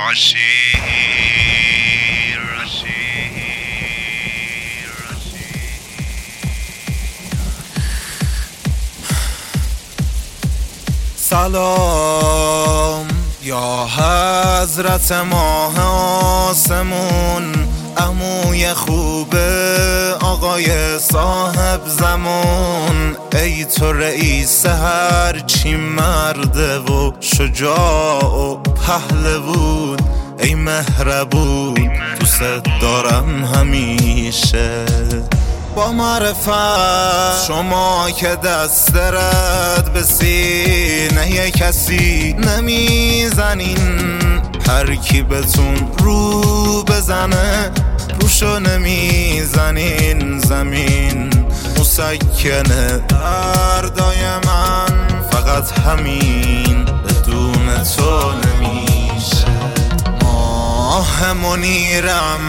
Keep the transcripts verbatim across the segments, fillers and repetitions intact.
سلام یا حضرت ماه آسمون، عموی خوب آقای صاحب زمان. ای تو رئیس هرچی مرده و شجاع و پهلوون، ای مهربون دوست دارم همیشه. با معرفت شما که دست رد به سینه کسی نمیزنین، هر کی بهتون رو بزنه روشو نمیزنین. زمین مسکنه دردای من، فقط همین بدون تو نمیشه. ماه منیرم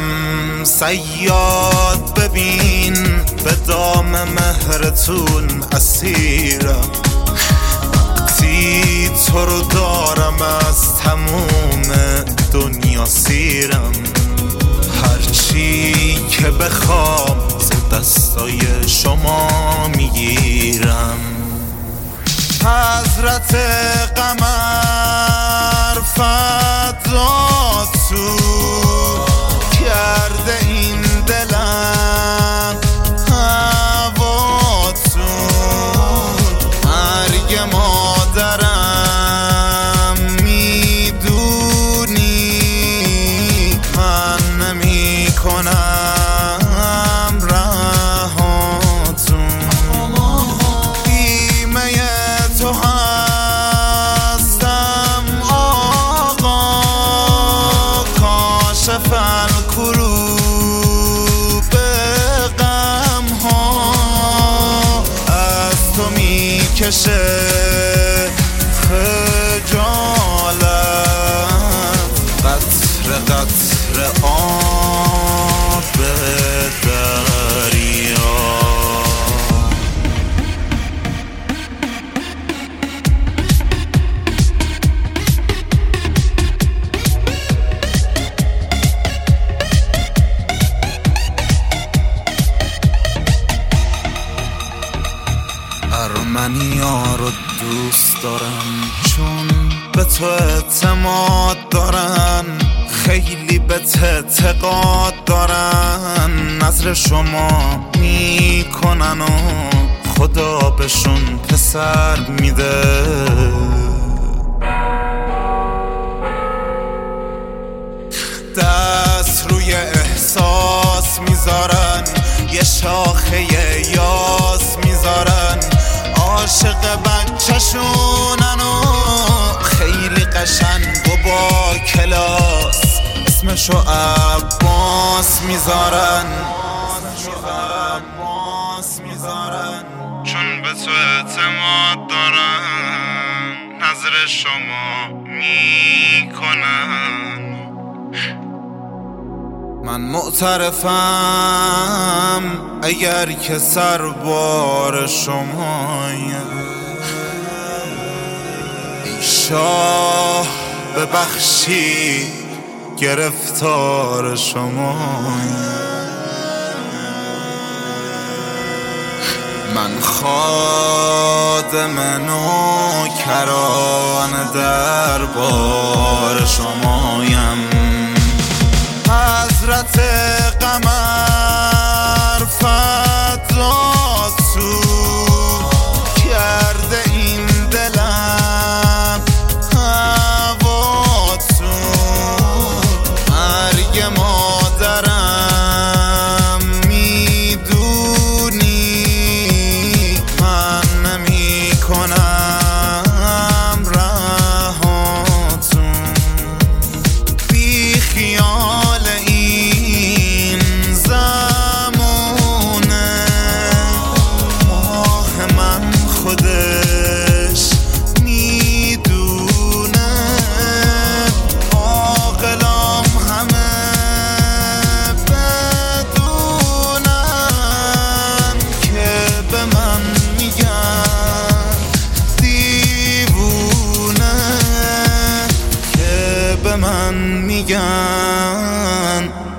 صیاد ببین، به دام مهرتون اسیرم. وقتی تو رو دارم از تموم دنیا سیرم. هرچی که بخوام ز دستای شما میگیرم. حضرت قمر فدا تو کرده این دلم هواتون. مرگ مادرم میدونی من نمی کنم رهاتون. بیمه تو هستم آقا، کاشف الکروب غم ها. از تو میکشه خجالت، قطره قطره آب دریا. ارمنیا رو دوست دارم چون به تو اعتماد دارن، خیلی به اعتقاد دارن. نظر شما میکنن و خدا بهشون پسر میده. دست روی احساس میذارن، یه شاخه یاس میذارن. عاشق بچه‌شونن و خیلی قشنگ و با کلاس، اسمشو عباس میذارن. چون به تو اعتماد دارن، نظر شما میکنن. من معترفم اگر که سربار شمایم. ای شاه ببخشی گرفتار شمایم. من خادم نوکران دربار شمایم. حضرت قمر فدا تو کرده این دلم هواتون. مرگ مادرم میدونی من نمی کنم رهاتون. بی خیال این میگن